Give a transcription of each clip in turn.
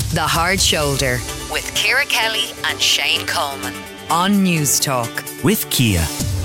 The Hard Shoulder with Ciara Kelly and Shane Coleman on News Talk. With Kia.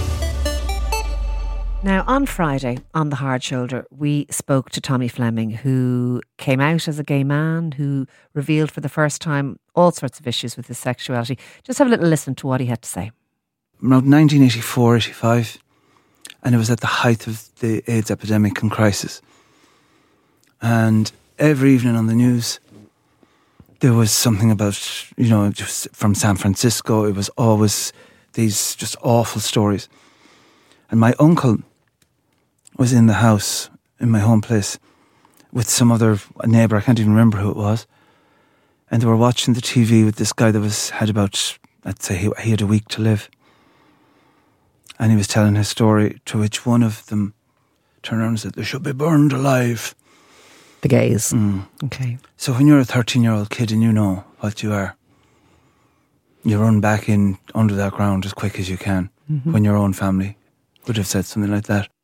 Now, on Friday, on The Hard Shoulder, we spoke to Tommy Fleming, who came out as a gay man, who revealed for the first time all sorts of issues with his sexuality. Just have a little listen to what he had to say. Around 1984, 85, and it was at the height of the AIDS epidemic and crisis. And every evening on the news, there was something about, just from San Francisco. It was always these just awful stories. And my uncle was in the house, in my home place, with some other neighbour, I can't even remember who it was. And they were watching the TV with this guy that had about, let's say he had a week to live. And he was telling his story, to which one of them turned around and said, "They should be burned alive." The gays. Okay. So when you're a 13-year-old kid and you know what you are, you run back in under that ground as quick as you can when your own family would have said something like that.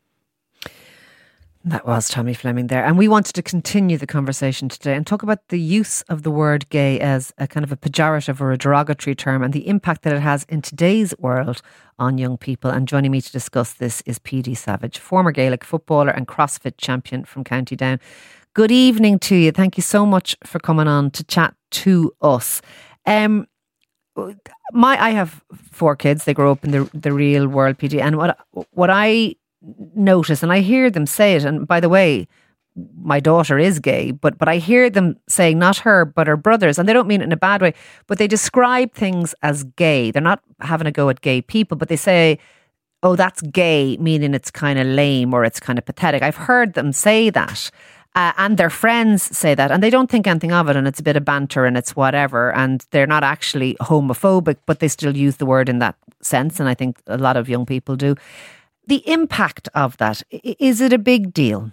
That was Tommy Fleming there. And we wanted to continue the conversation today and talk about the use of the word gay as a kind of a pejorative or a derogatory term and the impact that it has in today's world on young people. And joining me to discuss this is PD Savage, former Gaelic footballer and CrossFit champion from County Down. Good evening to you. Thank you so much for coming on to chat to us. I have 4 kids. They grow up in the real world, PD. And what I notice, and I hear them say it, and by the way, my daughter is gay, but I hear them saying, not her, but her brothers, and they don't mean it in a bad way, but they describe things as gay. They're not having a go at gay people, but they say, oh, that's gay, meaning it's kind of lame or it's kind of pathetic. I've heard them say that. And their friends say that, and they don't think anything of it, and it's a bit of banter and it's whatever, and they're not actually homophobic, but they still use the word in that sense, and I think a lot of young people do. The impact of that, is it a big deal?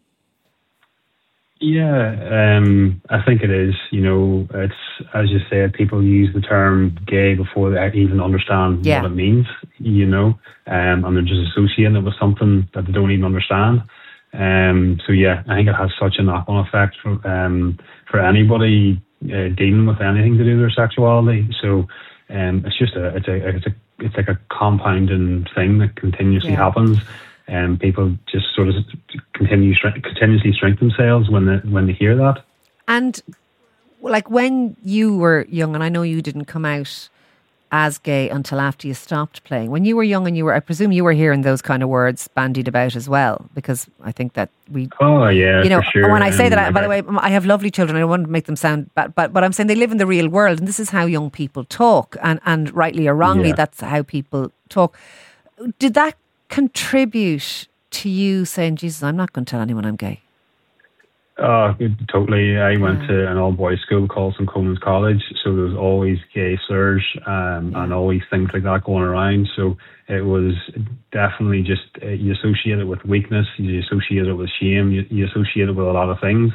Yeah, I think it is. It's, as you said, people use the term gay before they even understand what it means, and they're just associating it with something that they don't even understand. So yeah, I think it has such a knock-on effect for anybody dealing with anything to do with their sexuality. So it's just it's like a compounding thing that continuously happens, and people just sort of continuously shrink themselves when they hear that. And like when you were young, and I know you didn't come out as gay until after you stopped playing. When you were young, and I presume you were hearing those kind of words bandied about as well, because I think that we. Oh yeah, for sure. When I say that, by the way, I have lovely children. I don't want to make them sound bad, but I'm saying they live in the real world, and this is how young people talk, and rightly or wrongly, that's how people talk. Did that contribute to you saying, "Jesus, I'm not going to tell anyone I'm gay"? Oh, totally. I went to an all-boys school called St. Coleman's College, so there was always gay slurs and always things like that going around. So it was definitely just, you associate it with weakness, you associate it with shame, you associate it with a lot of things.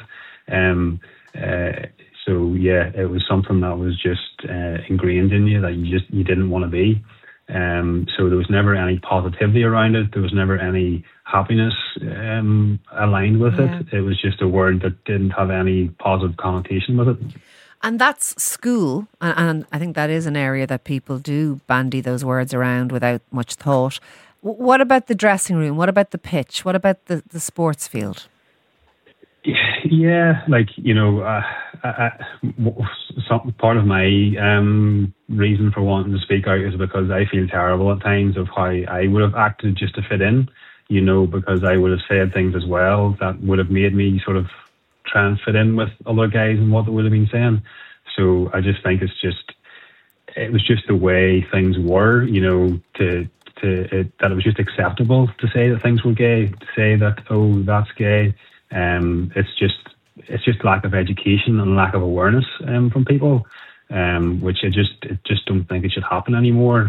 So yeah, it was something that was just ingrained in you that you didn't want to be. So there was never any positivity around it. There was never any happiness aligned with it. It was just a word that didn't have any positive connotation with it. And that's school. And I think that is an area that people do bandy those words around without much thought. What about the dressing room? What about the pitch? What about the sports field? Yeah, part of my reason for wanting to speak out is because I feel terrible at times of how I would have acted just to fit in, because I would have said things as well that would have made me sort of try and fit in with other guys and what they would have been saying. So I just think it was just the way things were, that it was just acceptable to say that things were gay, to say that, oh, that's gay. It's just lack of education and lack of awareness from people, which I just don't think it should happen anymore.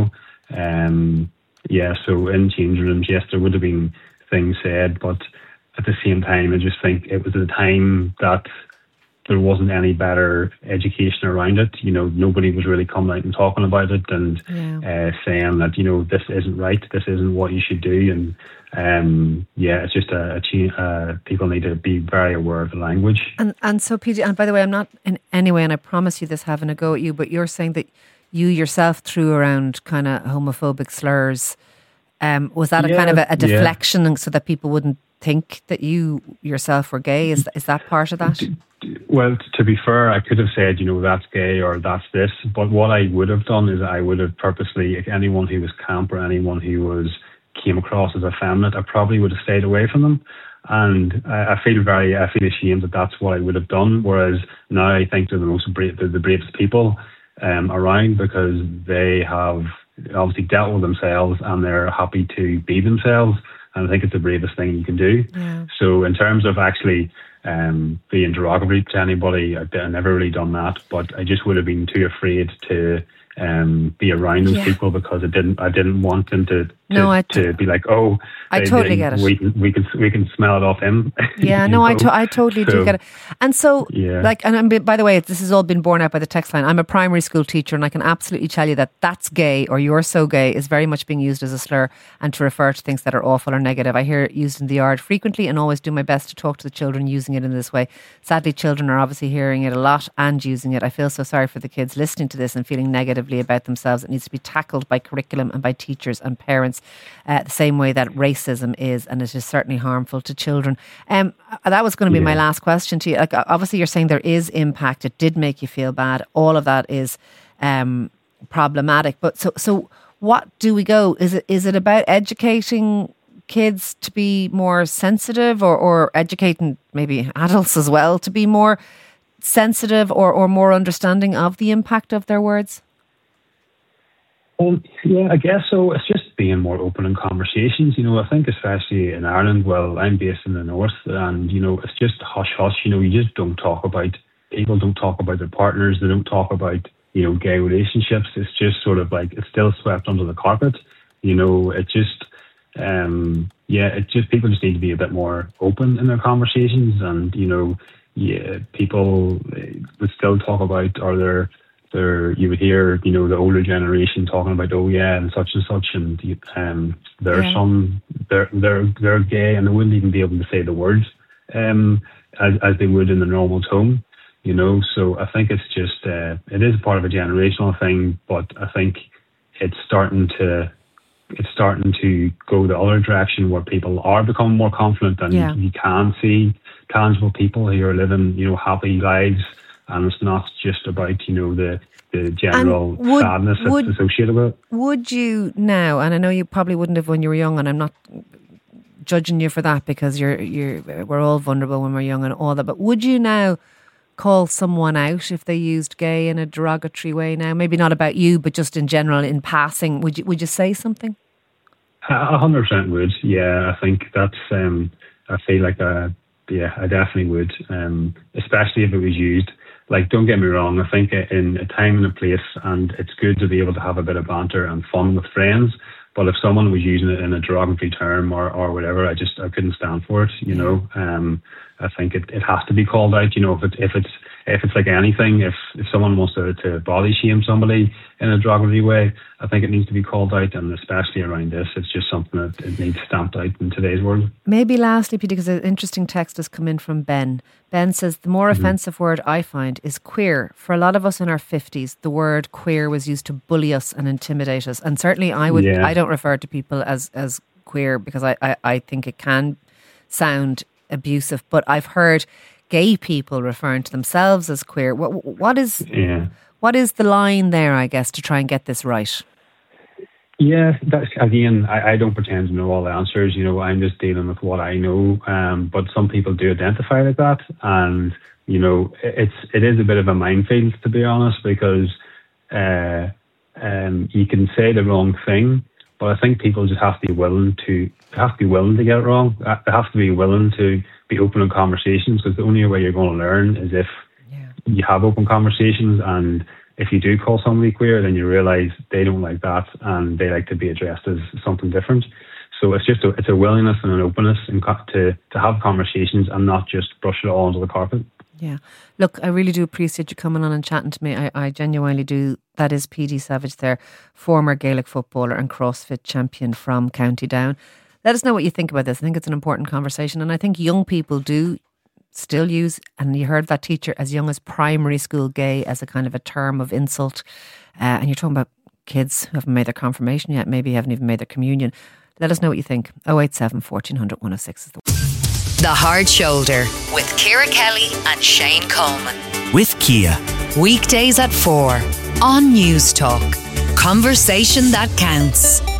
So in change rooms, yes, there would have been things said, but at the same time, I just think it was a time that there wasn't any better education around it. Nobody was really coming out and talking about it and saying that, this isn't right, this isn't what you should do. And it's just people need to be very aware of the language. And so, PJ, and by the way, I'm not in any way, and I promise you this, having a go at you, but you're saying that you yourself threw around kind of homophobic slurs. Was that a kind of a deflection so that people wouldn't think that you yourself were gay? Is that part of that? Well, to be fair, I could have said, that's gay or that's this. But what I would have done is I would have purposely, if anyone who was camp or anyone who came across as effeminate, I probably would have stayed away from them. And I feel ashamed that that's what I would have done. Whereas now I think they're the bravest people around, because they have obviously dealt with themselves and they're happy to be themselves. And I think it's the bravest thing you can do. Yeah. So in terms of actually being derogatory to anybody, I've never really done that. But I just would have been too afraid to be around those people, because I didn't want them to be like, oh, I totally get it. We can smell it off him. Yeah, no, I totally do get it. And so, and by the way, this has all been borne out by the text line. I'm a primary school teacher, and I can absolutely tell you that "that's gay" or "you're so gay" is very much being used as a slur and to refer to things that are awful or negative. I hear it used in the yard frequently, and always do my best to talk to the children using it in this way. Sadly, children are obviously hearing it a lot and using it. I feel so sorry for the kids listening to this and feeling negatively about themselves. It needs to be tackled by curriculum and by teachers and parents, the same way that racism is, and it is certainly harmful to children. That was going to be my last question to you. Like, obviously, you're saying there is impact. It did make you feel bad. All of that is problematic. But so what do we go? Is it about educating kids to be more sensitive, or educating maybe adults as well to be more sensitive or more understanding of the impact of their words? I guess so. It's just being more open in conversations. I think especially in Ireland, well, I'm based in the north, and, it's just hush-hush. You just don't talk about, people don't talk about their partners. They don't talk about, gay relationships. It's just sort of like, it's still swept under the carpet. It just, people just need to be a bit more open in their conversations. And, people would still talk about, you would hear, the older generation talking about, and such, and they're gay, and they wouldn't even be able to say the words as they would in the normal tone, So I think it's just it is part of a generational thing, but I think it's starting to go the other direction, where people are becoming more confident, and you can see tangible people who are living, happy lives. And it's not just about, the general sadness that's associated with it. Would you now, and I know you probably wouldn't have when you were young, and I'm not judging you for that, because we're all vulnerable when we're young and all that, but would you now call someone out if they used gay in a derogatory way now? Maybe not about you, but just in general, in passing. Would you say something? 100% would. Yeah, I think that's, I feel like, I definitely would, especially if it was used. Like, don't get me wrong, I think in a time and a place, and it's good to be able to have a bit of banter and fun with friends, but if someone was using it in a derogatory term or whatever, I couldn't stand for it, I think it has to be called out, if it's like anything, if someone wants to body shame somebody in a derogatory way, I think it needs to be called out, and especially around this, it's just something that it needs stamped out in today's world. Maybe lastly, Peter, because an interesting text has come in from Ben. Ben says, the more offensive word I find is queer. For a lot of us in our 50s, the word queer was used to bully us and intimidate us. And certainly I don't refer to people as queer, because I think it can sound abusive, but I've heard gay people referring to themselves as queer. What is the line there, I guess, to try and get this right? Yeah, that's, again, I don't pretend to know all the answers. I'm just dealing with what I know. But some people do identify like that, and it is a bit of a minefield, to be honest, because you can say the wrong thing, but I think people just have to be willing to get it wrong. They have to be willing to be open in conversations, because the only way you're going to learn is if you have open conversations. And if you do call somebody queer, then you realise they don't like that, and they like to be addressed as something different. So it's a willingness and an openness to have conversations and not just brush it all under the carpet. Yeah. Look, I really do appreciate you coming on and chatting to me. I genuinely do. That is PD Savage there, former Gaelic footballer and CrossFit champion from County Down. Let us know what you think about this. I think it's an important conversation, and I think young people do still use, and you heard that teacher as young as primary school, gay as a kind of a term of insult. And you're talking about kids who haven't made their confirmation yet, maybe haven't even made their communion. Let us know what you think. 087 1400 106 is the The Hard Shoulder with Ciara Kelly and Shane Coleman. With Kia. Weekdays at 4 on News Talk. Conversation that counts.